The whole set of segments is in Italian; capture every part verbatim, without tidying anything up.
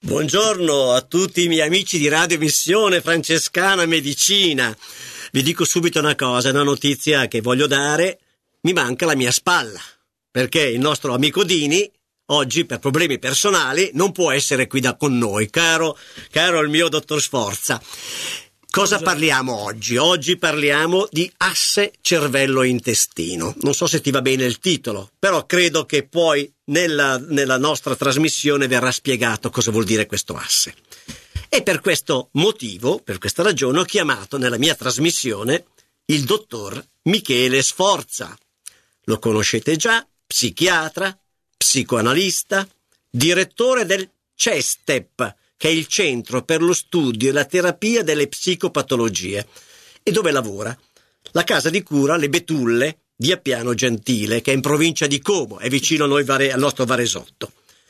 Buongiorno a tutti i miei amici di Radio Missione Francescana Medicina. Vi dico subito una cosa, una notizia che voglio dare: mi manca la mia spalla, perché il nostro amico Dini oggi per problemi personali non può essere qui da con noi, caro, caro il mio dottor Sforza. Cosa parliamo oggi? Oggi parliamo di asse cervello-intestino. Non so se ti va bene il titolo, però credo che poi nella, nella nostra trasmissione verrà spiegato cosa vuol dire questo asse. E per questo motivo, per questa ragione, ho chiamato nella mia trasmissione il dottor Michele Sforza. Lo conoscete già, psichiatra, psicoanalista, direttore del CESTEP, che è il Centro per lo Studio e la Terapia delle Psicopatologie, e dove lavora? La casa di cura Le Betulle di Appiano Gentile, che è in provincia di Como, è vicino a noi, al nostro Varesotto.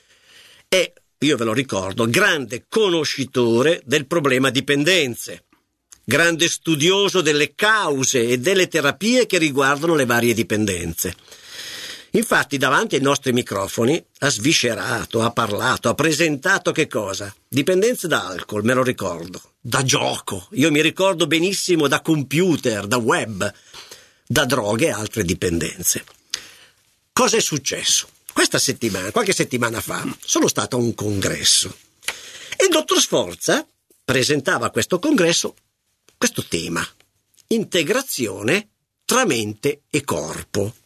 E io ve lo ricordo, grande conoscitore del problema dipendenze, grande studioso delle cause e delle terapie che riguardano le varie dipendenze. Infatti davanti ai nostri microfoni ha sviscerato, ha parlato, ha presentato che cosa? Dipendenze da alcol, me lo ricordo, da gioco, io mi ricordo benissimo da computer, da web, da droghe e altre dipendenze. Cosa è successo? Questa settimana, qualche settimana fa, sono stato a un congresso e il dottor Sforza presentava a questo congresso questo tema: integrazione tra mente e corpo.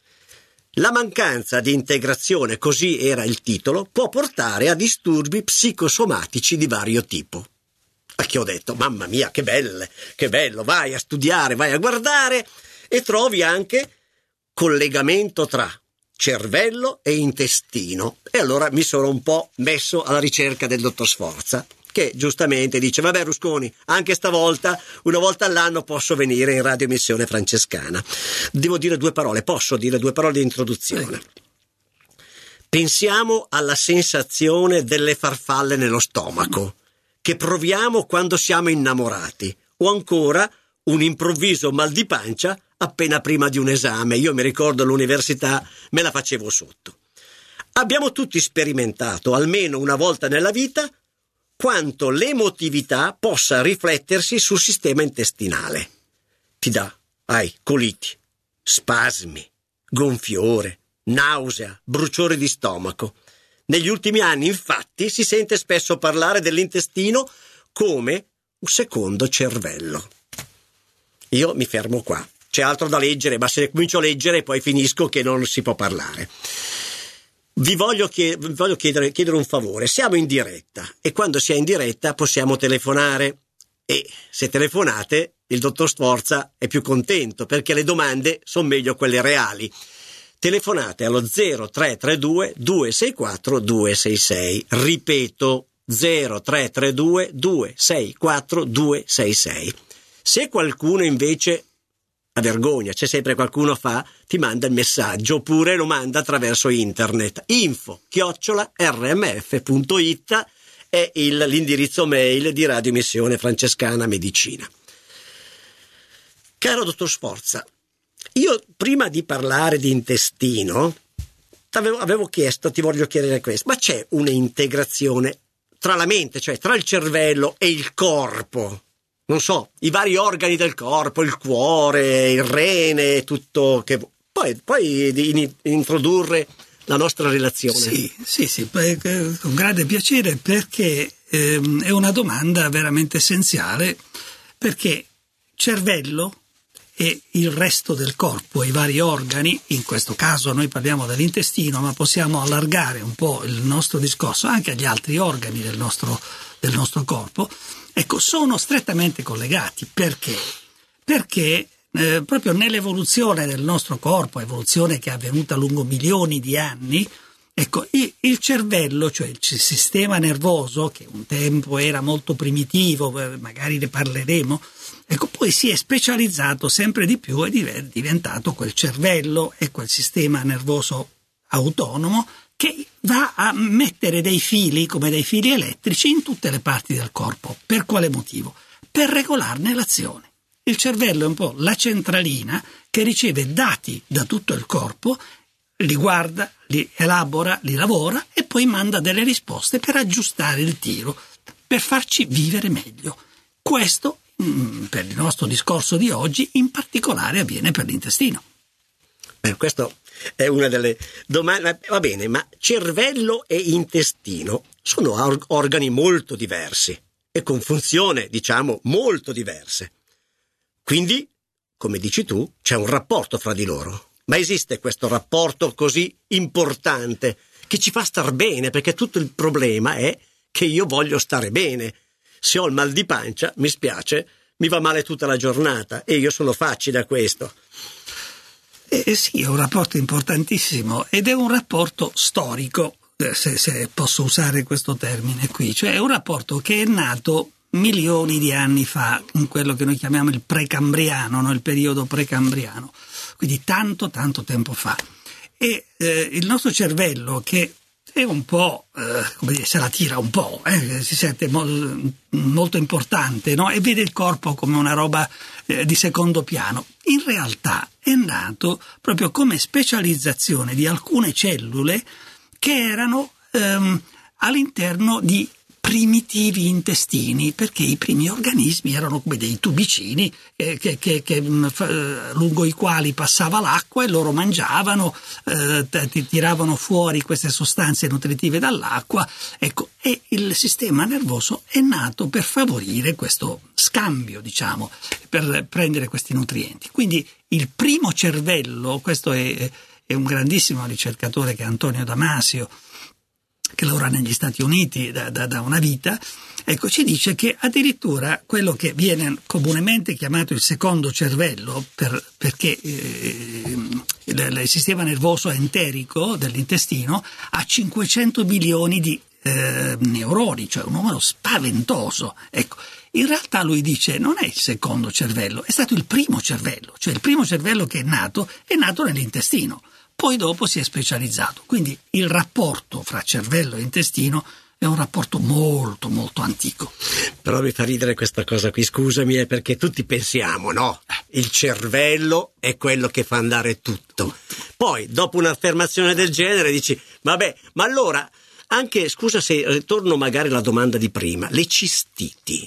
La mancanza di integrazione, così era il titolo, può portare a disturbi psicosomatici di vario tipo. A che ho detto, mamma mia, che belle, che bello, vai a studiare, vai a guardare e trovi anche collegamento tra cervello e intestino. E allora mi sono un po' messo alla ricerca del dottor Sforza, che giustamente dice, vabbè Rusconi, anche stavolta, una volta all'anno posso venire in Radio Missione Francescana. Devo dire due parole, posso dire due parole di introduzione. Pensiamo alla sensazione delle farfalle nello stomaco, che proviamo quando siamo innamorati, o ancora un improvviso mal di pancia appena prima di un esame. Io mi ricordo all'università me la facevo sotto. Abbiamo tutti sperimentato, almeno una volta nella vita, quanto l'emotività possa riflettersi sul sistema intestinale. Ti dà, hai coliti, spasmi, gonfiore, nausea, bruciore di stomaco. Negli ultimi anni, infatti, si sente spesso parlare dell'intestino come un secondo cervello. Io mi fermo qua. C'è altro da leggere, ma se comincio a leggere poi finisco che non si può parlare. Vi voglio, chied- vi voglio chiedere, chiedere un favore. Siamo in diretta e quando si è in diretta possiamo telefonare, e se telefonate il dottor Sforza è più contento perché le domande sono meglio quelle reali. Telefonate allo zero tre tre due due sei quattro due sei sei. Ripeto, zero tre tre due due sei quattro due sei sei. Se qualcuno invece a vergogna, c'è sempre qualcuno fa, ti manda il messaggio oppure lo manda attraverso internet. Info chiocciola erre emme effe punto it è il, l'indirizzo mail di Radio Missione Francescana Medicina. Caro dottor Sforza, io prima di parlare di intestino avevo, avevo chiesto, ti voglio chiedere questo, ma c'è un'integrazione tra la mente, cioè tra il cervello e il corpo? Non so, i vari organi del corpo, il cuore, il rene, tutto che poi, poi di in, introdurre la nostra relazione. Sì, sì, sì, con grande piacere, perché ehm, è una domanda veramente essenziale, perché cervello e il resto del corpo, i vari organi, in questo caso noi parliamo dell'intestino, ma possiamo allargare un po' il nostro discorso anche agli altri organi del nostro, del nostro corpo. Ecco, sono strettamente collegati. Perché? Perché eh, proprio nell'evoluzione del nostro corpo, evoluzione che è avvenuta lungo milioni di anni, ecco, il, il cervello, cioè il sistema nervoso, che un tempo era molto primitivo, magari ne parleremo, ecco, poi si è specializzato sempre di più ed è diventato quel cervello e quel sistema nervoso autonomo che va a mettere dei fili, come dei fili elettrici, in tutte le parti del corpo. Per quale motivo? Per regolarne l'azione. Il cervello è un po' la centralina che riceve dati da tutto il corpo, li guarda, li elabora, li lavora e poi manda delle risposte per aggiustare il tiro, per farci vivere meglio. Questo, per il nostro discorso di oggi, in particolare avviene per l'intestino. Eh, questo è una delle domande. Va bene, ma cervello e intestino sono or- organi molto diversi e con funzioni, diciamo, molto diverse. Quindi, come dici tu, c'è un rapporto fra di loro. Ma esiste questo rapporto così importante che ci fa star bene? Perché tutto il problema è che io voglio stare bene. Se ho il mal di pancia, mi spiace, mi va male tutta la giornata e io sono facile a questo. Eh sì, è un rapporto importantissimo ed è un rapporto storico, se, se posso usare questo termine qui, cioè è un rapporto che è nato milioni di anni fa, in quello che noi chiamiamo il precambriano, no? Il periodo precambriano, quindi tanto tanto tempo fa. E eh, il nostro cervello, che è un po', eh, come dire, se la tira un po', eh, si sente mo- molto importante, no? E vede il corpo come una roba eh, di secondo piano. In realtà è nato proprio come specializzazione di alcune cellule che erano ehm, all'interno di primitivi intestini, perché i primi organismi erano come dei tubicini eh, che, che, che, eh, lungo i quali passava l'acqua e loro mangiavano, eh, tiravano fuori queste sostanze nutritive dall'acqua, ecco, e il sistema nervoso è nato per favorire questo scambio, diciamo, per prendere questi nutrienti. Quindi il primo cervello, questo è, è un grandissimo ricercatore che è Antonio Damasio, che lavora negli Stati Uniti da, da, da una vita, ecco, ci dice che addirittura quello che viene comunemente chiamato il secondo cervello, per, perché eh, il, il sistema nervoso enterico dell'intestino ha cinquecento milioni di eh, neuroni, cioè un numero spaventoso. Ecco, in realtà lui dice non è il secondo cervello, è stato il primo cervello, cioè il primo cervello che è nato, è nato nell'intestino. Poi dopo si è specializzato. Quindi il rapporto fra cervello e intestino è un rapporto molto molto antico. Però mi fa ridere questa cosa qui, scusami, è perché tutti pensiamo, no? Il cervello è quello che fa andare tutto. Poi dopo un'affermazione del genere dici, vabbè, ma allora anche, scusa se ritorno magari alla domanda di prima, le cistiti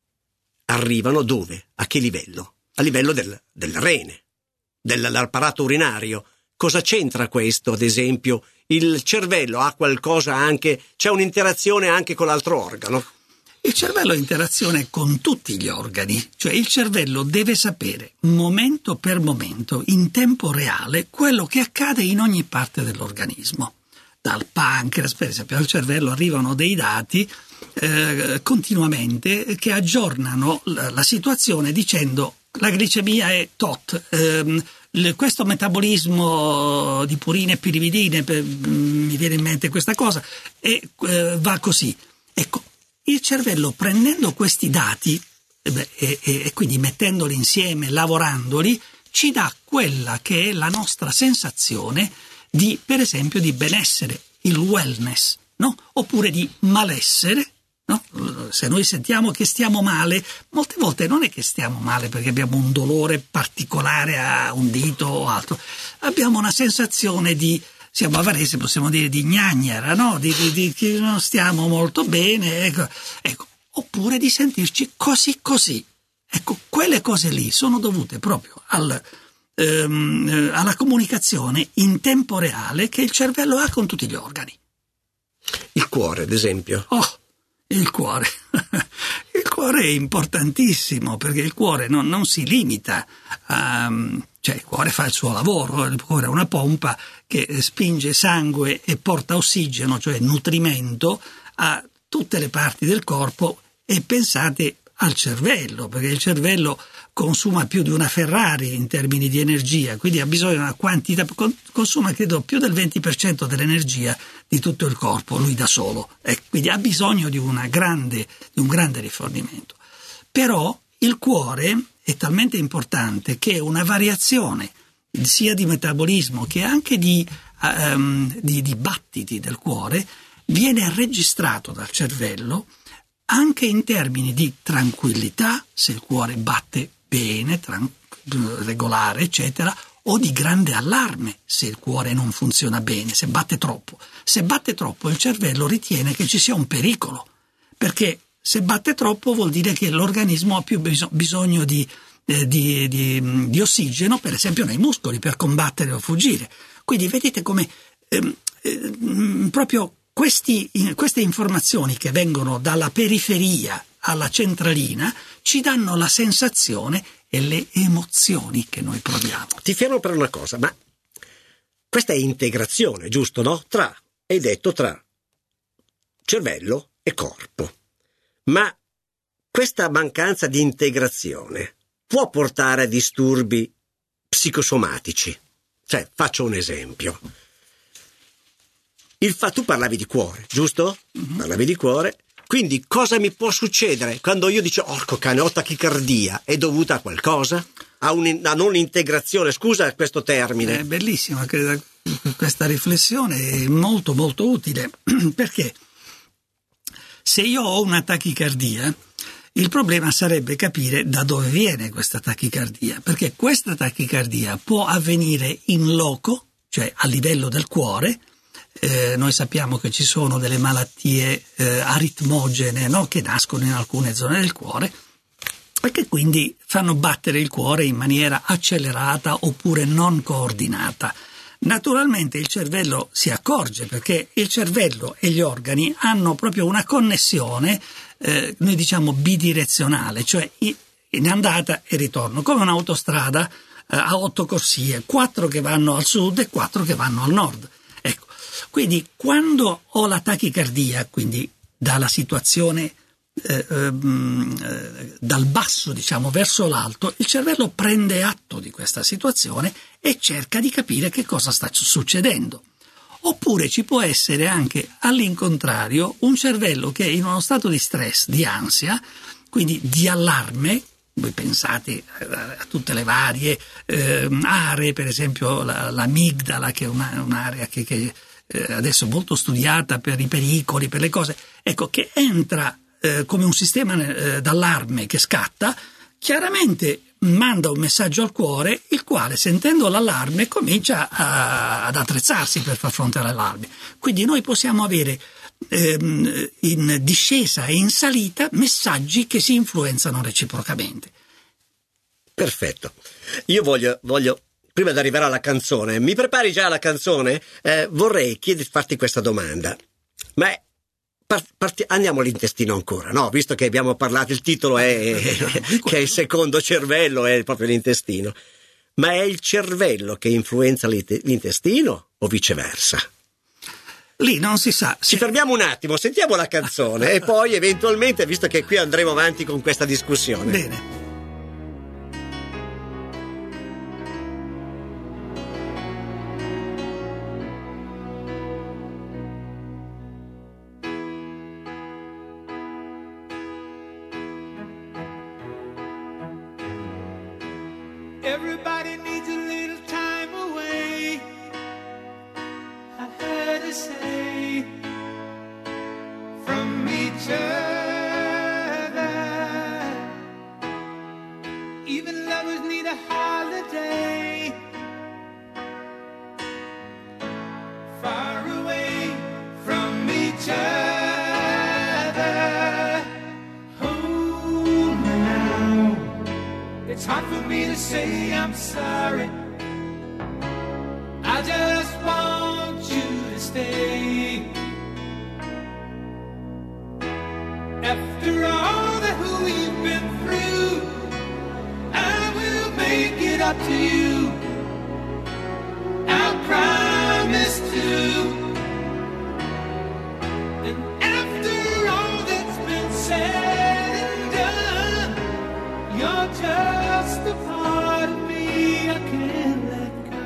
arrivano dove? A che livello? A livello del, del rene, dell'apparato urinario. Cosa c'entra questo, ad esempio? Il cervello ha qualcosa anche, c'è un'interazione anche con l'altro organo? Il cervello ha interazione con tutti gli organi, cioè il cervello deve sapere momento per momento, in tempo reale, quello che accade in ogni parte dell'organismo. Dal pancreas, per esempio, al cervello arrivano dei dati eh, continuamente che aggiornano la, la situazione dicendo la glicemia è tot, ehm, questo metabolismo di purine e pirividine, per, mi viene in mente questa cosa, e eh, va così. Ecco, il cervello prendendo questi dati e, e, e quindi mettendoli insieme, lavorandoli, ci dà quella che è la nostra sensazione di, per esempio, di benessere, il wellness, no? Oppure di malessere. No? Se noi sentiamo che stiamo male, molte volte non è che stiamo male perché abbiamo un dolore particolare a un dito o altro, abbiamo una sensazione di, siamo avarese, possiamo dire di gnagnara, no? di, di, di che non stiamo molto bene, ecco. Ecco. Oppure di sentirci così così. Ecco, quelle cose lì sono dovute proprio al, ehm, alla comunicazione in tempo reale che il cervello ha con tutti gli organi. Il cuore, ad esempio. Oh! Il cuore. Il cuore è importantissimo perché il cuore non, non si limita a, cioè il cuore fa il suo lavoro, il cuore è una pompa che spinge sangue e porta ossigeno, cioè nutrimento, a tutte le parti del corpo, e pensate al cervello, perché il cervello consuma più di una Ferrari in termini di energia, quindi ha bisogno di una quantità, consuma credo più del venti per cento dell'energia di tutto il corpo, lui da solo, e quindi ha bisogno di, una grande, di un grande rifornimento. Però il cuore è talmente importante che una variazione sia di metabolismo che anche di, um, di, di battiti del cuore viene registrato dal cervello anche in termini di tranquillità, se il cuore batte bene, tran- regolare, eccetera, o di grande allarme se il cuore non funziona bene, se batte troppo. Se batte troppo il cervello ritiene che ci sia un pericolo, perché se batte troppo vuol dire che l'organismo ha più bisogno di, eh, di, di, di ossigeno, per esempio nei muscoli, per combattere o fuggire. Quindi vedete come eh, eh, proprio questi, queste informazioni che vengono dalla periferia alla centralina ci danno la sensazione e le emozioni che noi proviamo. Ti fermo per una cosa, ma questa è integrazione, giusto, no? Tra, hai detto, tra cervello e corpo. Ma questa mancanza di integrazione può portare a disturbi psicosomatici. Cioè, faccio un esempio. Il fa, tu parlavi di cuore, giusto? Mm-hmm. Parlavi di cuore. Quindi cosa mi può succedere quando io dico orco cane, ho tachicardia? È dovuta a qualcosa? A, un, a non integrazione? Scusa questo termine. È bellissima questa riflessione, è molto molto utile, perché se io ho una tachicardia, il problema sarebbe capire da dove viene questa tachicardia, perché questa tachicardia può avvenire in loco, cioè a livello del cuore. Eh, noi sappiamo che ci sono delle malattie eh, aritmogene, no? Che nascono in alcune zone del cuore e che quindi fanno battere il cuore in maniera accelerata oppure non coordinata. Naturalmente il cervello si accorge, perché il cervello e gli organi hanno proprio una connessione, eh, noi diciamo bidirezionale, cioè in andata e ritorno, come un'autostrada eh, a otto corsie, quattro che vanno al sud e quattro che vanno al nord. Ecco, quindi quando ho la tachicardia, quindi dalla situazione eh, eh, dal basso diciamo verso l'alto, il cervello prende atto di questa situazione e cerca di capire che cosa sta succedendo. Oppure ci può essere anche all'incontrario un cervello che è in uno stato di stress, di ansia, quindi di allarme. Voi pensate a tutte le varie eh, aree, per esempio la, l'amigdala, che è una, un'area che, che eh, adesso è molto studiata per i pericoli, per le cose, ecco, che entra eh, come un sistema eh, d'allarme che scatta, chiaramente manda un messaggio al cuore, il quale sentendo l'allarme comincia a, ad attrezzarsi per far fronte all'allarme. Quindi noi possiamo avere ehm, in discesa e in salita messaggi che si influenzano reciprocamente. Perfetto. Io voglio, voglio prima di arrivare alla canzone, mi prepari già la canzone? Eh, vorrei chiederti, farti questa domanda. Ma è Parti, andiamo all'intestino ancora, no? Visto che abbiamo parlato, il titolo è che è il secondo cervello, è proprio l'intestino. Ma è il cervello che influenza l'intestino o viceversa? Lì non si sa. Ci fermiamo un attimo, sentiamo la canzone e poi eventualmente, visto che qui andremo avanti con questa discussione. Bene. Everybody needs a little time away, I heard her say, from each other. Even lovers need a holiday, far away from each other. Hold me now, it's hard for me to say I'm sorry. I just want you to stay. After all that we've been through, I will make it up to you. I promise to. And after all that's been said and done, you're just a part of me I can't let go.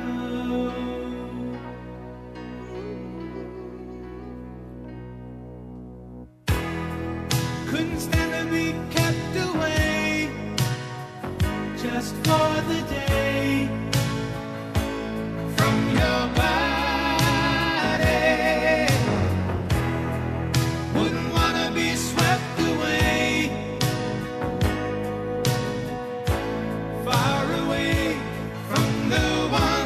Couldn't stand to be kept away just for the day from your body. Wouldn't wanna be swept away, far away from the one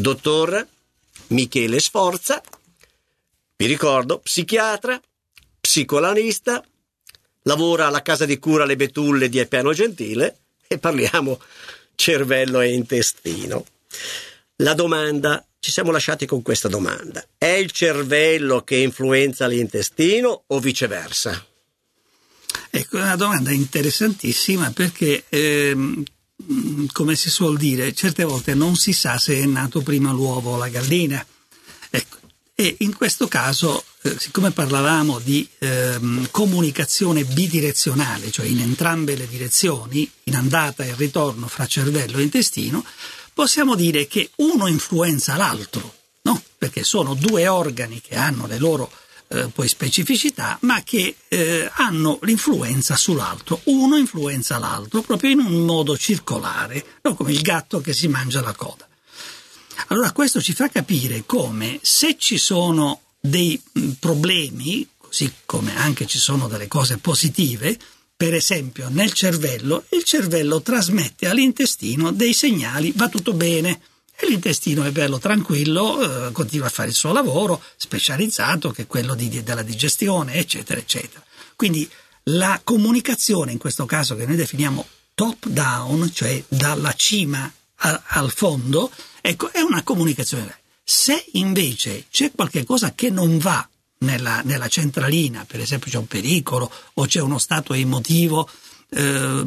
dottor Michele Sforza, vi ricordo, psichiatra, psicoanalista, lavora alla casa di cura Le Betulle di Appiano Gentile e parliamo cervello e intestino. La domanda, ci siamo lasciati con questa domanda: è il cervello che influenza l'intestino o viceversa? Ecco, è una domanda interessantissima perché, ehm, come si suol dire, certe volte non si sa se è nato prima l'uovo o la gallina. Ecco, e in questo caso, eh, siccome parlavamo di ehm, comunicazione bidirezionale, cioè in entrambe le direzioni, in andata e ritorno fra cervello e intestino, possiamo dire che uno influenza l'altro, no? Perché sono due organi che hanno le loro eh, poi specificità, ma che eh, hanno l'influenza sull'altro. Uno influenza l'altro proprio in un modo circolare, no? Come il gatto che si mangia la coda. Allora questo ci fa capire come, se ci sono dei problemi, così come anche ci sono delle cose positive, per esempio nel cervello, il cervello trasmette all'intestino dei segnali: va tutto bene, e l'intestino è bello tranquillo, eh, continua a fare il suo lavoro specializzato, che è quello di, della digestione, eccetera eccetera. Quindi la comunicazione, in questo caso che noi definiamo top down, cioè dalla cima a, al fondo, ecco, è una comunicazione. Se invece c'è qualche cosa che non va nella, nella centralina, per esempio c'è un pericolo o c'è uno stato emotivo eh,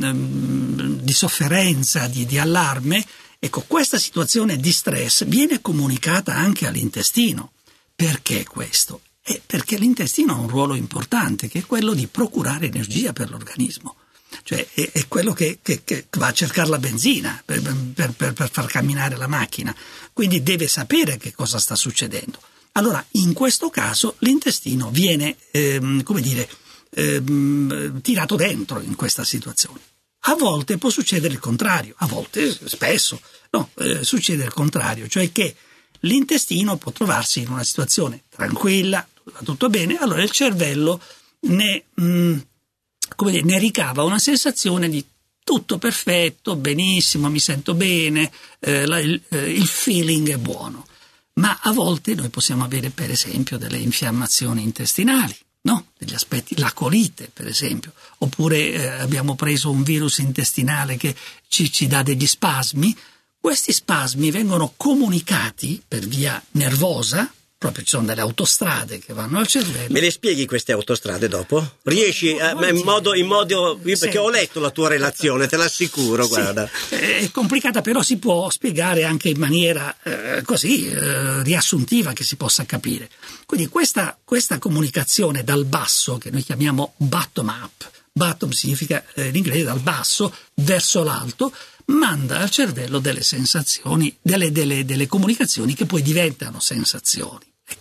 di sofferenza, di, di allarme, ecco, questa situazione di stress viene comunicata anche all'intestino. Perché questo? È perché l'intestino ha un ruolo importante, che è quello di procurare energia per l'organismo. Cioè è, è quello che, che, che va a cercare la benzina per, per, per, per far camminare la macchina, quindi deve sapere che cosa sta succedendo. Allora in questo caso l'intestino viene ehm, come dire ehm, tirato dentro in questa situazione. A volte può succedere il contrario, a volte, spesso, no, eh, succede il contrario, cioè che l'intestino può trovarsi in una situazione tranquilla, va tutto bene, allora il cervello ne mh, come dire, ne ricava una sensazione di tutto perfetto, benissimo, mi sento bene, eh, la, il, eh, il feeling è buono. Ma a volte noi possiamo avere, per esempio, delle infiammazioni intestinali, no? Degli aspetti, la colite, per esempio, oppure eh, abbiamo preso un virus intestinale che ci, ci dà degli spasmi. Questi spasmi vengono comunicati per via nervosa. Proprio ci sono delle autostrade che vanno al cervello. Me le spieghi queste autostrade dopo? Riesci a, in modo, in modo perché sì. Ho letto la tua relazione, te l'assicuro, sì. guarda. È complicata, però si può spiegare anche in maniera eh, così eh, riassuntiva, che si possa capire. Quindi questa, questa comunicazione dal basso, che noi chiamiamo bottom up, bottom significa eh, in inglese dal basso verso l'alto, manda al cervello delle sensazioni, delle, delle, delle comunicazioni che poi diventano sensazioni. Ecco.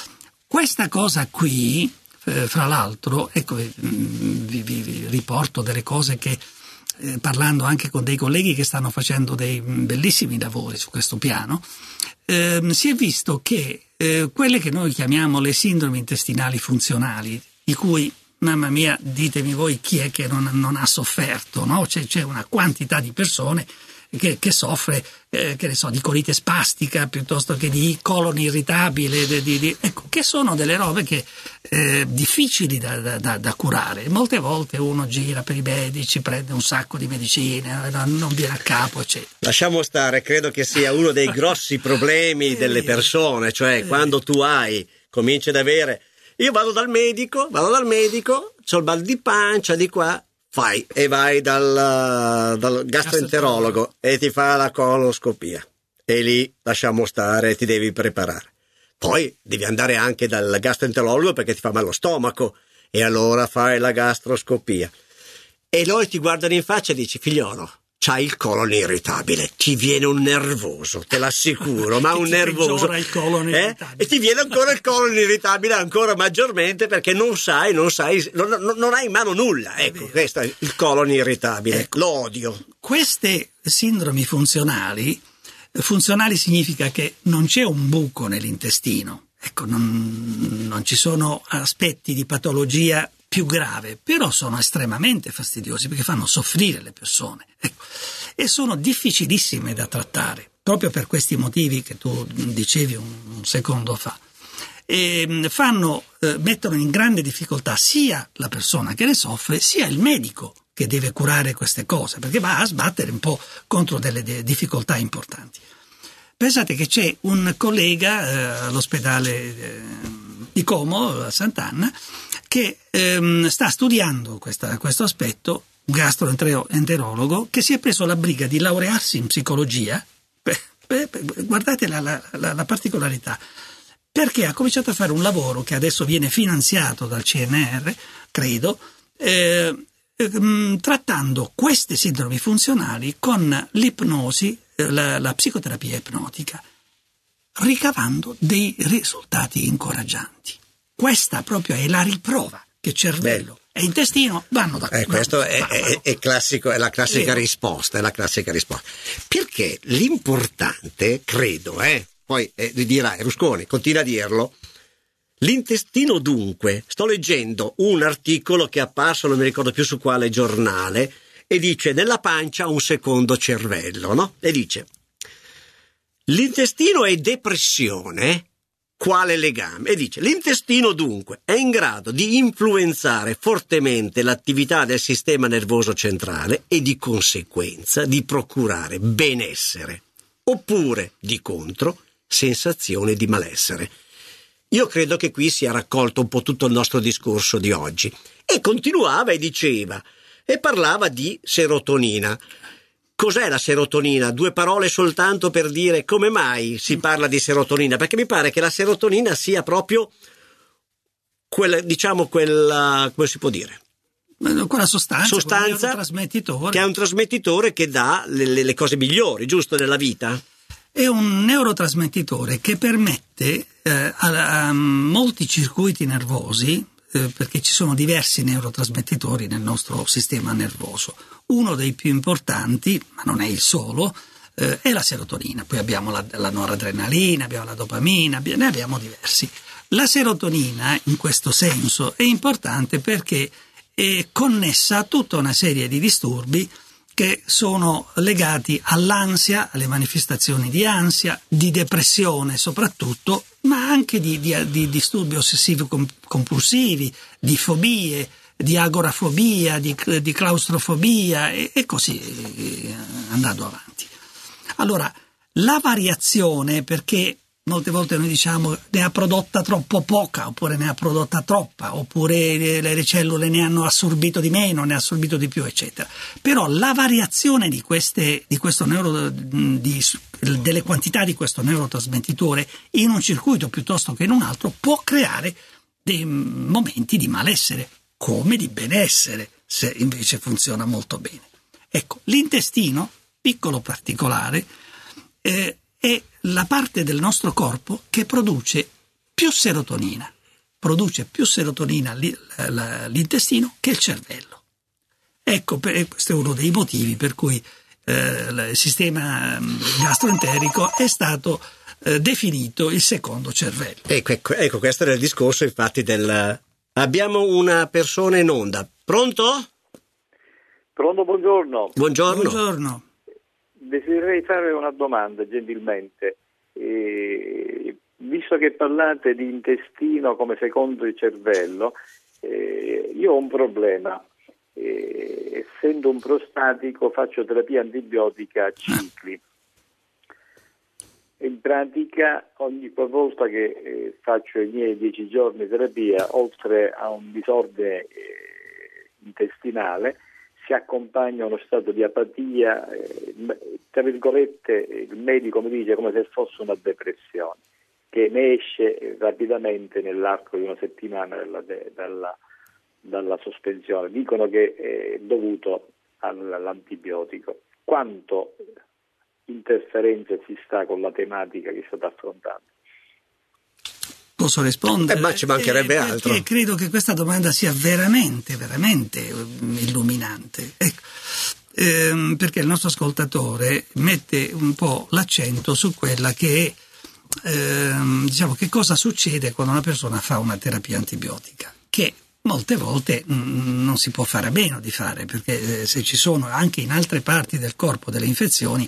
Questa cosa qui, eh, fra l'altro, ecco, vi, vi, vi riporto delle cose che, eh, parlando anche con dei colleghi che stanno facendo dei bellissimi lavori su questo piano, eh, si è visto che eh, quelle che noi chiamiamo le sindromi intestinali funzionali, di cui, mamma mia, ditemi voi chi è che non, non ha sofferto, no? C'è, c'è una quantità di persone che, che soffre, eh, che ne so, di colite spastica piuttosto che di colon irritabile, di, di, di, ecco, che sono delle robe che eh, difficili da, da, da curare. Molte volte uno gira per i medici, prende un sacco di medicine, non viene a capo, eccetera. Lasciamo stare, credo che sia uno dei grossi problemi delle persone, cioè quando tu hai, cominci ad avere. Io vado dal medico, vado dal medico, c'ho il mal di pancia di qua, fai e vai dal, dal gastroenterologo e ti fa la colonoscopia. E lì lasciamo stare, ti devi preparare. Poi devi andare anche dal gastroenterologo perché ti fa male lo stomaco e allora fai la gastroscopia. E loro ti guardano in faccia e dici: figliolo, c'hai il colon irritabile, ti viene un nervoso, te l'assicuro, ma un nervoso, il colon eh? E ti viene ancora il colon irritabile ancora maggiormente perché non sai, non sai, non, non hai in mano nulla, ecco, questo è il colon irritabile, ecco. Lo odio. Queste sindromi funzionali, funzionali significa che non c'è un buco nell'intestino, ecco, non, non ci sono aspetti di patologia più grave, però sono estremamente fastidiosi perché fanno soffrire le persone, ecco, e sono difficilissime da trattare. proprio per questi motivi che tu dicevi un, un secondo fa. E fanno, eh, mettono in grande difficoltà sia la persona che ne soffre, sia il medico che deve curare queste cose, perché va a sbattere un po' contro delle de- difficoltà importanti. Pensate che c'è un collega eh, all'ospedale eh, di Como, a Sant'Anna, che ehm, sta studiando questa, questo aspetto, un gastroenterologo, che si è preso la briga di laurearsi in psicologia. Beh, beh, guardate la, la, la, la particolarità, perché ha cominciato a fare un lavoro che adesso viene finanziato dal C N R, credo, eh, eh, trattando queste sindromi funzionali con l'ipnosi, eh, la, la psicoterapia ipnotica, ricavando dei risultati incoraggianti. Questa proprio è la riprova che cervello Beh. e intestino vanno d'accordo. Eh, questo è, è, è, classico, è la classica Vero. risposta, è la classica risposta. Perché l'importante, credo, eh, poi eh, dirai, Rusconi, continua a dirlo, l'intestino dunque, sto leggendo un articolo che è apparso, non mi ricordo più su quale giornale, e dice, nella pancia un secondo cervello, no? E dice, l'intestino è depressione, quale legame? E dice, l'intestino dunque è in grado di influenzare fortemente l'attività del sistema nervoso centrale e di conseguenza di procurare benessere, oppure, di contro, sensazione di malessere. Io credo che qui sia raccolto un po' tutto il nostro discorso di oggi. E continuava e diceva, e parlava di serotonina. Cos'è la serotonina? Due parole soltanto per dire come mai si parla di serotonina, perché mi pare che la serotonina sia proprio quella, diciamo, quella, come si può dire? Quella sostanza, sostanza trasmettitore. Che è un trasmettitore che dà le, le, le cose migliori, giusto, nella vita? È un neurotrasmettitore che permette eh, a, a molti circuiti nervosi, eh, perché ci sono diversi neurotrasmettitori nel nostro sistema nervoso. Uno dei più importanti, ma non è il solo, eh, è la serotonina. Poi abbiamo la, la noradrenalina, abbiamo la dopamina, ne abbiamo diversi. La serotonina, in questo senso, è importante perché è connessa a tutta una serie di disturbi che sono legati all'ansia, alle manifestazioni di ansia, di depressione soprattutto, ma anche di, di, di disturbi ossessivo-compulsivi, di fobie, di agorafobia, di, di claustrofobia e, e così eh, andando avanti. Allora, la variazione, perché molte volte noi diciamo ne ha prodotta troppo poca, oppure ne ha prodotta troppa, oppure le cellule ne hanno assorbito di meno, ne ha assorbito di più, eccetera. Però la variazione di queste, di questo neuro, di, delle quantità di questo neurotrasmettitore in un circuito piuttosto che in un altro può creare dei momenti di malessere, come di benessere, se invece funziona molto bene. Ecco, l'intestino, piccolo particolare, eh, è la parte del nostro corpo che produce più serotonina, produce più serotonina l'intestino che il cervello. Ecco, questo è uno dei motivi per cui eh, il sistema gastroenterico è stato eh, definito il secondo cervello. Ecco, ecco, ecco, questo era il discorso infatti del... Abbiamo una persona in onda. Pronto? Pronto, buongiorno. Buongiorno. Buongiorno. Desidero fare una domanda, gentilmente. Eh, visto che parlate di intestino come secondo il cervello, eh, io ho un problema. Eh, essendo un prostatico faccio terapia antibiotica a cicli. In pratica ogni volta che eh, faccio i miei dieci giorni di terapia, oltre a un disordine eh, intestinale, si accompagna uno stato di apatia, eh, tra virgolette il medico mi dice come se fosse una depressione, che ne esce rapidamente nell'arco di una settimana dalla, dalla, dalla sospensione. Dicono che è dovuto all'antibiotico. Quanto interferenza ci sta con la tematica che state affrontando? Posso rispondere? Eh, ma ci mancherebbe eh, altro. Perché credo che questa domanda sia veramente, veramente illuminante. Ecco, ehm, perché il nostro ascoltatore mette un po' l'accento su quella che è, ehm, diciamo, che cosa succede quando una persona fa una terapia antibiotica, che molte volte mh, non si può fare a meno di fare, perché eh, se ci sono anche in altre parti del corpo delle infezioni,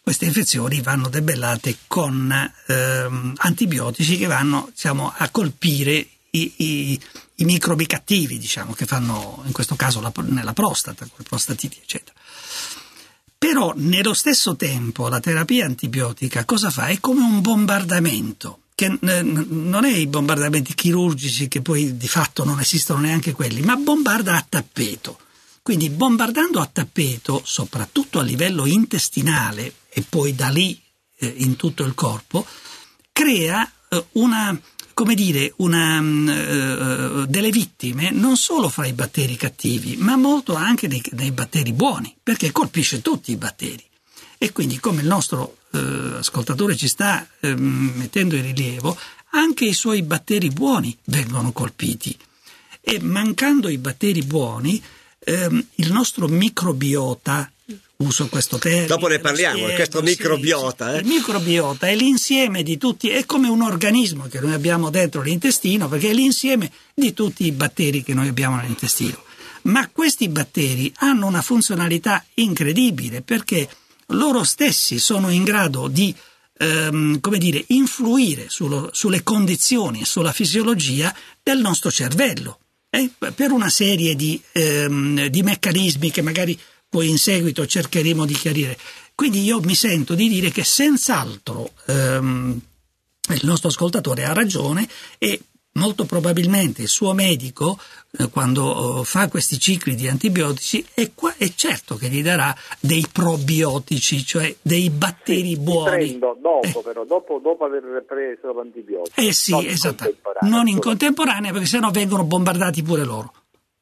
queste infezioni vanno debellate con ehm, antibiotici che vanno, diciamo, a colpire i, i, i microbi cattivi, diciamo, che fanno in questo caso la, nella prostata, con le prostatiti, eccetera. Però nello stesso tempo la terapia antibiotica cosa fa? È come un bombardamento, che eh, non è i bombardamenti chirurgici, che poi di fatto non esistono neanche quelli, ma bombarda a tappeto. Quindi bombardando a tappeto, soprattutto a livello intestinale e poi da lì eh, in tutto il corpo, crea eh, una, come dire, una, eh, delle vittime non solo fra i batteri cattivi, ma molto anche nei, nei batteri buoni, perché colpisce tutti i batteri. E quindi, come il nostro eh, ascoltatore ci sta eh, mettendo in rilievo, anche i suoi batteri buoni vengono colpiti. E mancando i batteri buoni, ehm, il nostro microbiota, uso questo termine. Dopo ne parliamo, spiego, questo sì, microbiota. Sì, eh. Il microbiota è l'insieme di tutti, è come un organismo che noi abbiamo dentro l'intestino, perché è l'insieme di tutti i batteri che noi abbiamo nell'intestino. Ma questi batteri hanno una funzionalità incredibile, perché loro stessi sono in grado di ehm, come dire, influire sullo, sulle condizioni, sulla fisiologia del nostro cervello, eh, per una serie di, ehm, di meccanismi che magari poi in seguito cercheremo di chiarire. Quindi io mi sento di dire che senz'altro ehm, il nostro ascoltatore ha ragione, e molto probabilmente il suo medico, eh, quando eh, fa questi cicli di antibiotici, è, qua, è certo che gli darà dei probiotici, cioè dei batteri sì, buoni. Prendo dopo, eh. però, dopo, dopo aver preso l'antibiotico. Eh sì, non esatto. In non in contemporanea, perché sennò vengono bombardati pure loro.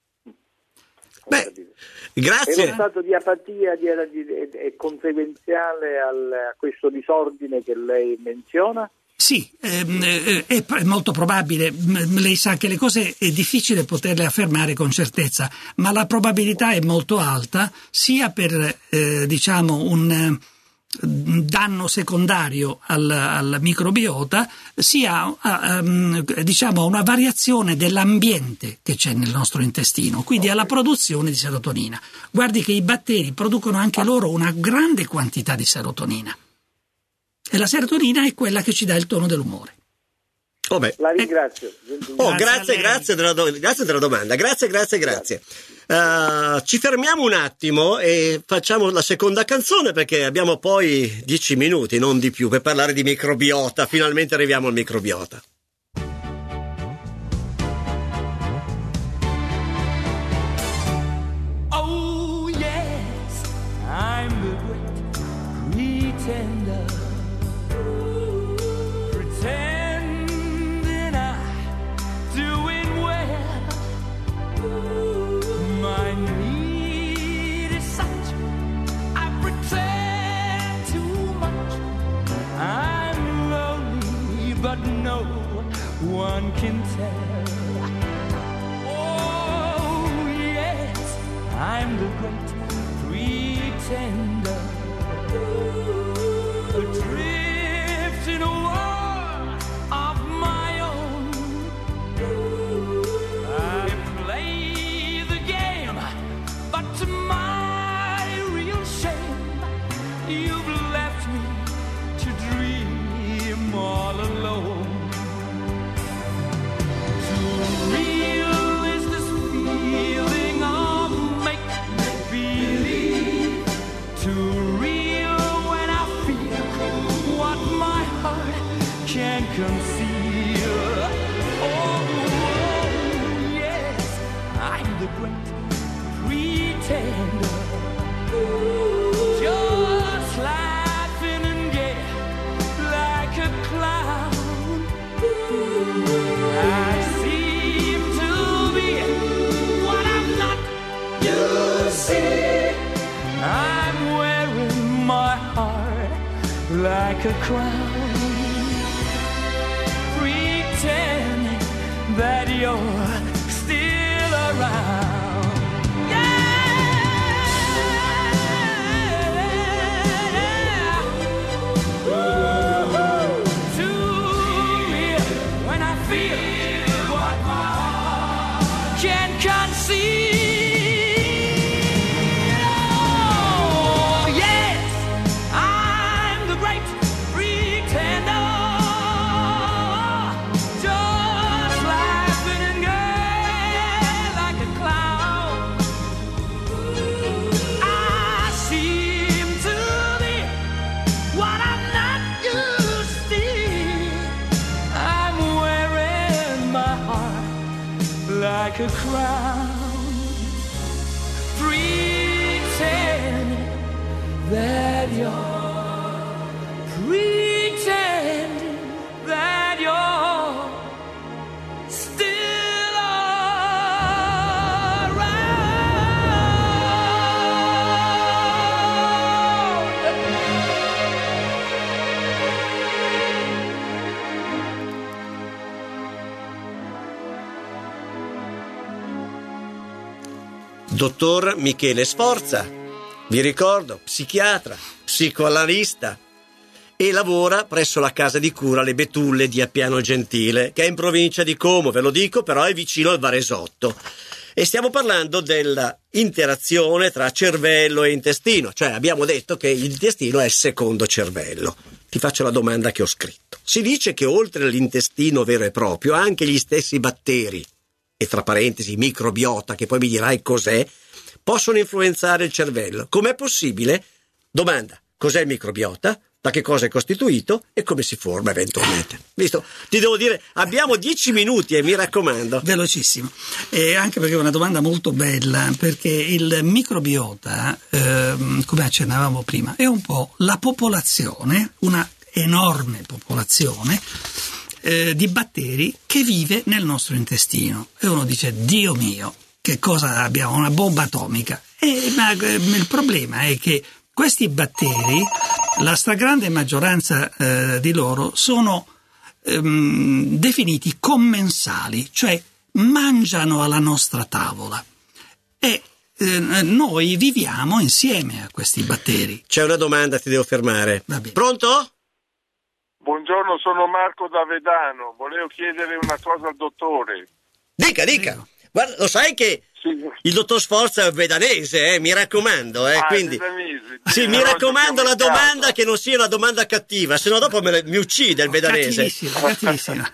Beh, grazie. E lo stato di apatia di, di, è conseguenziale al, a questo disordine che lei menziona? Sì, ehm, eh, è, è molto probabile. Lei sa che le cose è difficile poterle affermare con certezza, ma la probabilità è molto alta, sia per eh, diciamo un danno secondario al, al microbiota, sia a, um, diciamo una variazione dell'ambiente che c'è nel nostro intestino, quindi alla produzione di serotonina. Guardi che i batteri producono anche loro una grande quantità di serotonina, e la serotonina è quella che ci dà il tono dell'umore. Oh, beh. La ringrazio. Oh, Grazie grazie, grazie della, do- grazie della domanda. Grazie, grazie, grazie. Uh, ci fermiamo un attimo e facciamo la seconda canzone, perché abbiamo poi dieci minuti, non di più, per parlare di microbiota. Finalmente arriviamo al microbiota. Oh yes, I'm the great pretender, pretending I'm doing well. My need is such, I pretend too much. I'm lonely, but no one can tell. Oh yes, I'm the great pretender, adrift in a world of my own. I play the game, but to my real shame, you've left me to dream all alone. Too real is this feeling of make-believe, too real when I feel what my heart can't conceal. Oh, yes, I'm the great pretender, just laughing and gay like a clown. I seem to be what I'm not. You see, I'm wearing my heart like a crown, pretending that you're still around. Yeah, ooh, too real when I feel what my heart can't conceive. Oh, yes, I'm like a crown. Pretend that you're, pretend that you're still Dottor Michele Sforza, vi ricordo, psichiatra, psicoanalista, e lavora presso la casa di cura Le Betulle di Appiano Gentile, che è in provincia di Como, ve lo dico, però è vicino al Varesotto. E stiamo parlando della interazione tra cervello e intestino, cioè abbiamo detto che l'intestino è il secondo cervello. Ti faccio la domanda che ho scritto. Si dice che oltre all'intestino vero e proprio, anche gli stessi batteri, e tra parentesi microbiota, che poi mi dirai cos'è, possono influenzare il cervello. Com'è possibile? Domanda: cos'è il microbiota? Da che cosa è costituito e come si forma eventualmente? Visto? Ti devo dire, abbiamo dieci minuti e mi raccomando. Velocissimo. E anche perché è una domanda molto bella, perché il microbiota, ehm, come accennavamo prima, è un po' la popolazione, una enorme popolazione eh, di batteri che vive nel nostro intestino. E uno dice: Dio mio, che cosa abbiamo? Una bomba atomica. E, ma eh, il problema è che questi batteri, la stragrande maggioranza eh, di loro, sono ehm, definiti commensali, cioè mangiano alla nostra tavola. E eh, noi viviamo insieme a questi batteri. C'è una domanda, ti devo fermare. Pronto? Buongiorno, sono Marco da Vedano. Volevo chiedere una cosa al dottore. Dica, dica. Guarda, lo sai che sì, il dottor Sforza è vedanese, eh? Mi raccomando. Eh? Ah, Quindi, sì, mi raccomando la domanda caso. Che non sia una domanda cattiva, sennò dopo me le, mi uccide il vedanese. Cattivissima, cattivissima.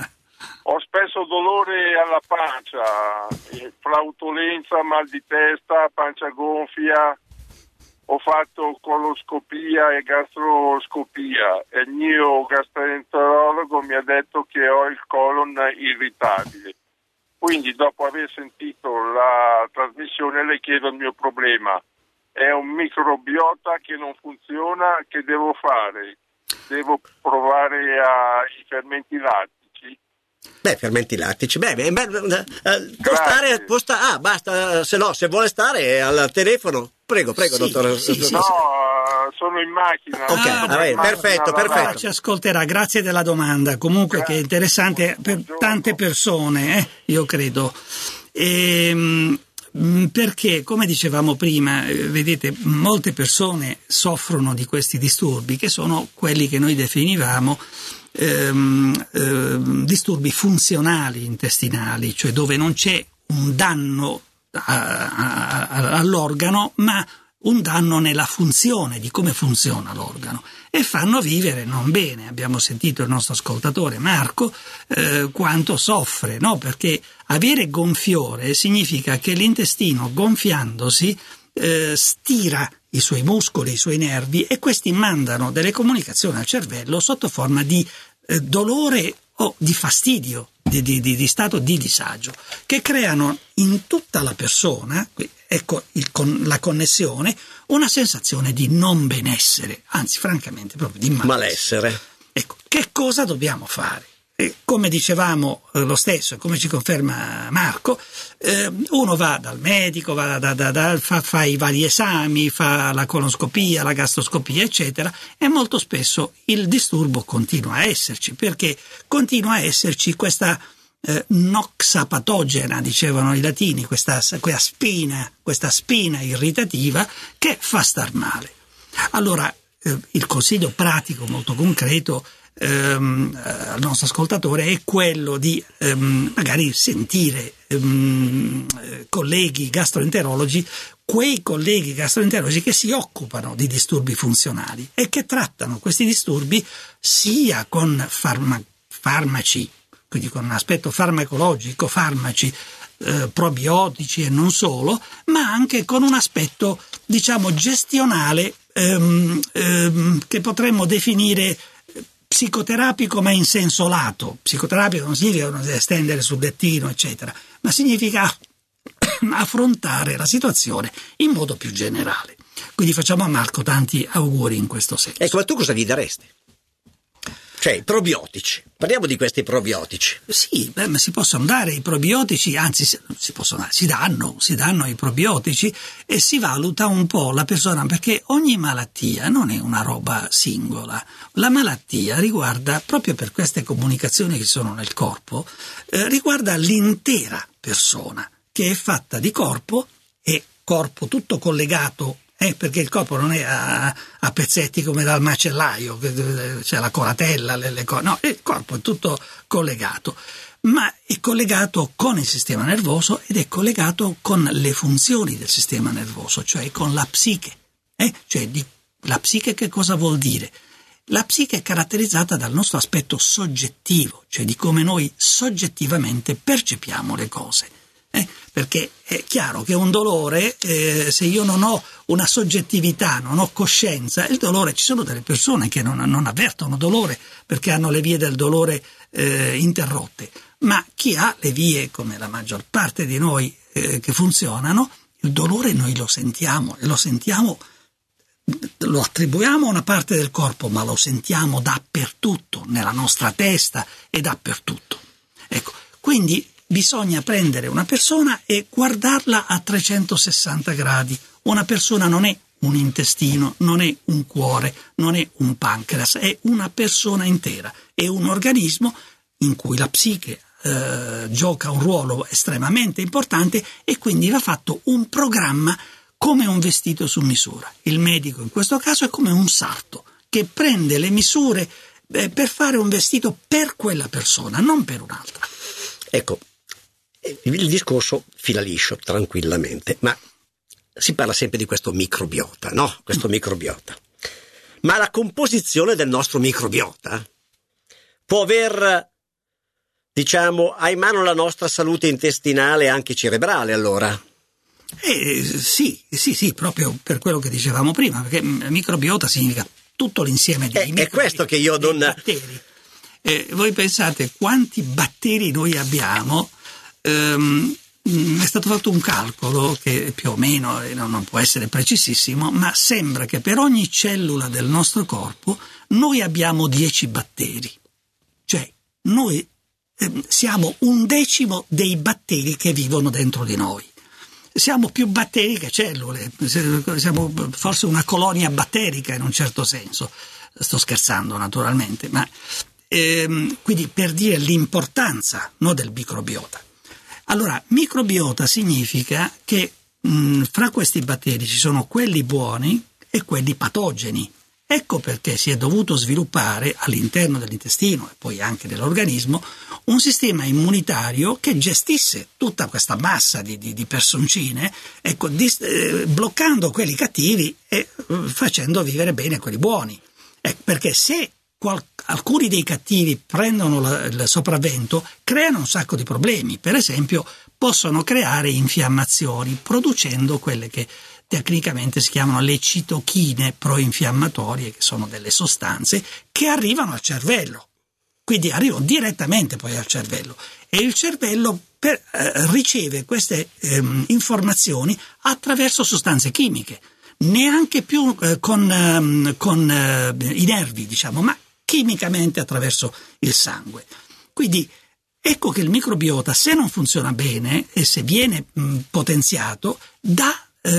Ho spesso dolore alla pancia, flautolenza, mal di testa, pancia gonfia. Ho fatto coloscopia e gastroscopia e il mio gastroenterologo mi ha detto che ho il colon irritabile. Quindi dopo aver sentito la trasmissione le chiedo il mio problema. È un microbiota che non funziona, che devo fare? Devo provare a, i fermenti lattici? Beh, fermenti lattici, beh, beh, beh può stare, può sta- ah, basta, se no, se vuole stare al telefono, prego, prego, sì, dottore. Sì, sì, no, sì. sono in macchina. Ok, ah, vabbè, in perfetto, macchina, perfetto. Ci ascolterà, grazie della domanda, comunque grazie. Che è interessante per tante persone, eh, io credo. E, perché, come dicevamo prima, vedete, molte persone soffrono di questi disturbi, che sono quelli che noi definivamo ehm, ehm, disturbi funzionali intestinali, cioè dove non c'è un danno a, a, a, all'organo, ma un danno nella funzione, di come funziona l'organo, e fanno vivere non bene. Abbiamo sentito il nostro ascoltatore Marco eh, quanto soffre, no? Perché avere gonfiore significa che l'intestino, gonfiandosi, eh, stira i suoi muscoli, i suoi nervi, e questi mandano delle comunicazioni al cervello sotto forma di eh, dolore o di fastidio, di, di, di, di stato di disagio, che creano in tutta la persona, ecco il, con, la connessione, una sensazione di non benessere, anzi francamente proprio di malessere. malessere. Ecco, che cosa dobbiamo fare? E come dicevamo eh, lo stesso, come ci conferma Marco, eh, uno va dal medico, va da, da, da, fa, fa i vari esami, fa la coloscopia, la gastroscopia, eccetera, e molto spesso il disturbo continua a esserci, perché continua a esserci questa eh, noxa patogena, dicevano i latini, questa, questa spina, questa spina irritativa che fa star male. Allora, eh, il consiglio pratico molto concreto Ehm, al nostro ascoltatore è quello di ehm, magari sentire ehm, colleghi gastroenterologi, quei colleghi gastroenterologi che si occupano di disturbi funzionali e che trattano questi disturbi sia con farma- farmaci, quindi con un aspetto farmacologico, farmaci eh, probiotici e non solo, ma anche con un aspetto, diciamo, gestionale ehm, ehm, che potremmo definire psicoterapico ma in senso lato. Psicoterapico non significa uno deve stendere sul lettino eccetera, ma significa affrontare la situazione in modo più generale. Quindi facciamo a Marco tanti auguri in questo senso. Ecco, ma tu cosa gli daresti? Cioè, i probiotici. Parliamo di questi probiotici. Sì, beh, ma si possono dare i probiotici, anzi si possono dare, si danno, si danno i probiotici e si valuta un po' la persona, perché ogni malattia non è una roba singola. La malattia riguarda, proprio per queste comunicazioni che sono nel corpo, eh, riguarda l'intera persona, che è fatta di corpo e corpo tutto collegato. Eh, perché il corpo non è a, a pezzetti come dal macellaio, c'è la coratella, le, le co- no, il corpo è tutto collegato, ma è collegato con il sistema nervoso ed è collegato con le funzioni del sistema nervoso, cioè con la psiche. Eh? Cioè di, la psiche che cosa vuol dire? La psiche è caratterizzata dal nostro aspetto soggettivo, cioè di come noi soggettivamente percepiamo le cose. Eh, perché è chiaro che un dolore, eh, se io non ho una soggettività, non ho coscienza, il dolore, ci sono delle persone che non, non avvertono dolore perché hanno le vie del dolore eh, interrotte, ma chi ha le vie, come la maggior parte di noi eh, che funzionano, il dolore noi lo sentiamo, e lo sentiamo, lo attribuiamo a una parte del corpo, ma lo sentiamo dappertutto, nella nostra testa e dappertutto. Ecco, quindi bisogna prendere una persona e guardarla a trecentosessanta gradi. Una persona non è un intestino, non è un cuore, non è un pancreas, è una persona intera, è un organismo in cui la psiche eh, gioca un ruolo estremamente importante e quindi va fatto un programma come un vestito su misura. Il medico in questo caso è come un sarto che prende le misure eh, per fare un vestito per quella persona, non per un'altra. Ecco, il discorso fila liscio tranquillamente, ma si parla sempre di questo microbiota, no? Questo microbiota. Ma la composizione del nostro microbiota può aver, diciamo, ha in mano la nostra salute intestinale e anche cerebrale, allora? Eh, sì, sì, sì, proprio per quello che dicevamo prima, perché microbiota significa tutto l'insieme di è, è questo che io non... batteri. Eh, voi pensate quanti batteri noi abbiamo? Um, è stato fatto un calcolo che più o meno non può essere precisissimo, ma sembra che per ogni cellula del nostro corpo noi abbiamo dieci batteri, cioè noi eh, siamo un decimo dei batteri che vivono dentro di noi. Siamo più batteri che cellule, siamo forse una colonia batterica in un certo senso. Sto scherzando naturalmente, ma ehm, quindi per dire l'importanza, no, del microbiota. Allora, microbiota significa che mh, fra questi batteri ci sono quelli buoni e quelli patogeni. Ecco perché si è dovuto sviluppare all'interno dell'intestino e poi anche dell'organismo un sistema immunitario che gestisse tutta questa massa di, di, di personcine, ecco, dis, eh, bloccando quelli cattivi e eh, facendo vivere bene quelli buoni. Ecco, perché se qual- alcuni dei cattivi prendono la, il sopravvento, creano un sacco di problemi. Per esempio, possono creare infiammazioni, producendo quelle che tecnicamente si chiamano le citochine proinfiammatorie, che sono delle sostanze che arrivano al cervello. Quindi arrivano direttamente poi al cervello. E il cervello per, eh, riceve queste ehm, informazioni attraverso sostanze chimiche. Neanche più eh, con, ehm, con eh, i nervi, diciamo, ma chimicamente attraverso il sangue. Quindi ecco che il microbiota, se non funziona bene e se viene mh, potenziato, dà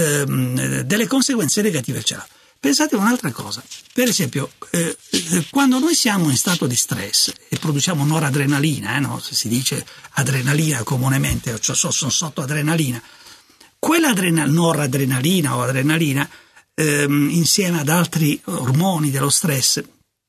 ehm, delle conseguenze negative al cervello. Pensate a un'altra cosa, per esempio eh, quando noi siamo in stato di stress e produciamo noradrenalina, eh, no? Se si dice adrenalina comunemente, cioè sono sotto adrenalina, quella adrena- noradrenalina o adrenalina ehm, insieme ad altri ormoni dello stress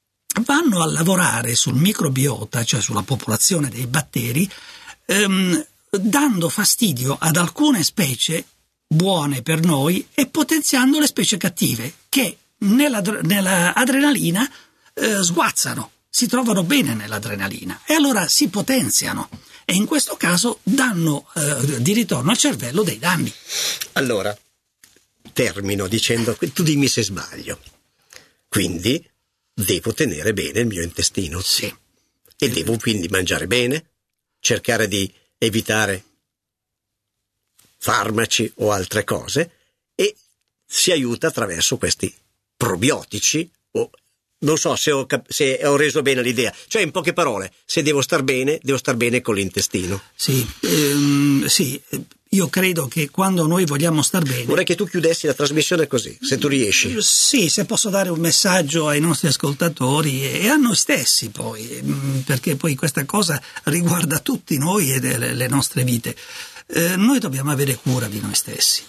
vanno a lavorare sul microbiota, cioè sulla popolazione dei batteri, ehm, dando fastidio ad alcune specie buone per noi e potenziando le specie cattive che nella, nella adrenalina eh, sguazzano, si trovano bene nell'adrenalina e allora si potenziano e in questo caso danno eh, di ritorno al cervello dei danni. Allora, termino dicendo, tu dimmi se sbaglio. Quindi devo tenere bene il mio intestino. Sì. E devo quindi mangiare bene, cercare di evitare farmaci o altre cose, e si aiuta attraverso questi probiotici, o non so se ho, cap- se ho reso bene l'idea, cioè in poche parole, se devo star bene, devo star bene con l'intestino. Sì, ehm, sì, io credo che quando noi vogliamo star bene... Vorrei che tu chiudessi la trasmissione così, se tu riesci. Sì, se posso dare un messaggio ai nostri ascoltatori e a noi stessi poi, perché poi questa cosa riguarda tutti noi e le, le nostre vite. Eh, noi dobbiamo avere cura di noi stessi.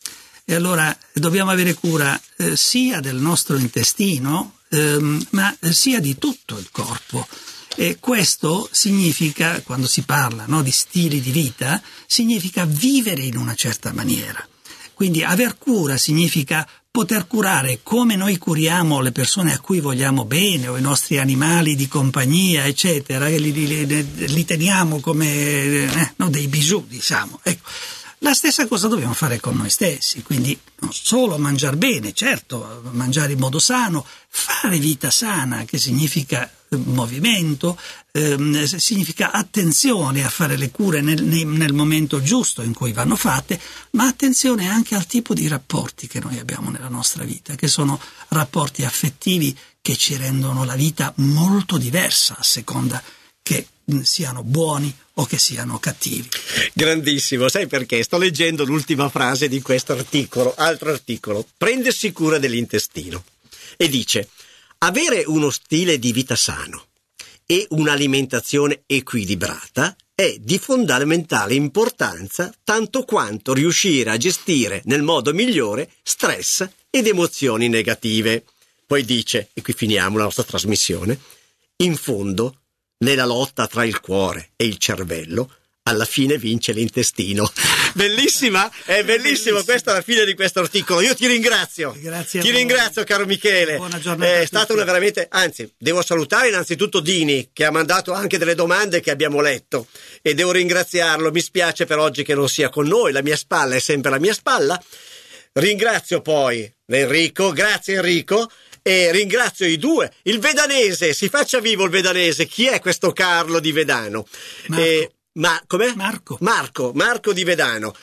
E allora dobbiamo avere cura eh, sia del nostro intestino, ehm, ma sia di tutto il corpo. E questo significa, quando si parla, no, di stili di vita, significa vivere in una certa maniera. Quindi aver cura significa poter curare come noi curiamo le persone a cui vogliamo bene, o i nostri animali di compagnia, eccetera, li, li, li, li teniamo come eh, no, dei bijou, diciamo. Ecco. La stessa cosa dobbiamo fare con noi stessi, quindi non solo mangiare bene, certo, mangiare in modo sano, fare vita sana, che significa movimento, ehm, significa attenzione a fare le cure nel, nel momento giusto in cui vanno fatte, ma attenzione anche al tipo di rapporti che noi abbiamo nella nostra vita, che sono rapporti affettivi che ci rendono la vita molto diversa a seconda che siano buoni o che siano cattivi. Grandissimo, sai perché? Sto leggendo l'ultima frase di questo articolo, altro articolo, prendersi cura dell'intestino, e dice: avere uno stile di vita sano e un'alimentazione equilibrata è di fondamentale importanza, tanto quanto riuscire a gestire nel modo migliore stress ed emozioni negative. Poi dice, e qui finiamo la nostra trasmissione, in fondo, nella lotta tra il cuore e il cervello, alla fine vince l'intestino. Bellissima, è bellissimo, questa è la fine di questo articolo. Io ti ringrazio. Grazie a ti voi. ringrazio, caro Michele. Buona giornata a È tutti. stata una veramente, anzi, devo salutare innanzitutto Dini, che ha mandato anche delle domande che abbiamo letto, e devo ringraziarlo. Mi spiace per oggi che non sia con noi, la mia spalla è sempre la mia spalla. Ringrazio poi Enrico, grazie Enrico. E ringrazio i due, il vedanese, si faccia vivo il vedanese. Chi è questo Carlo di Vedano? Marco. Eh, ma com'è? Marco. Marco, Marco di Vedano.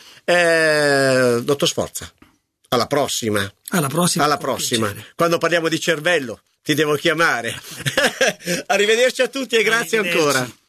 Eh, dottor Sforza, alla prossima. Alla prossima. Alla con prossima. piacere. Quando parliamo di cervello ti devo chiamare. Arrivederci a tutti e grazie Arrivederci. ancora.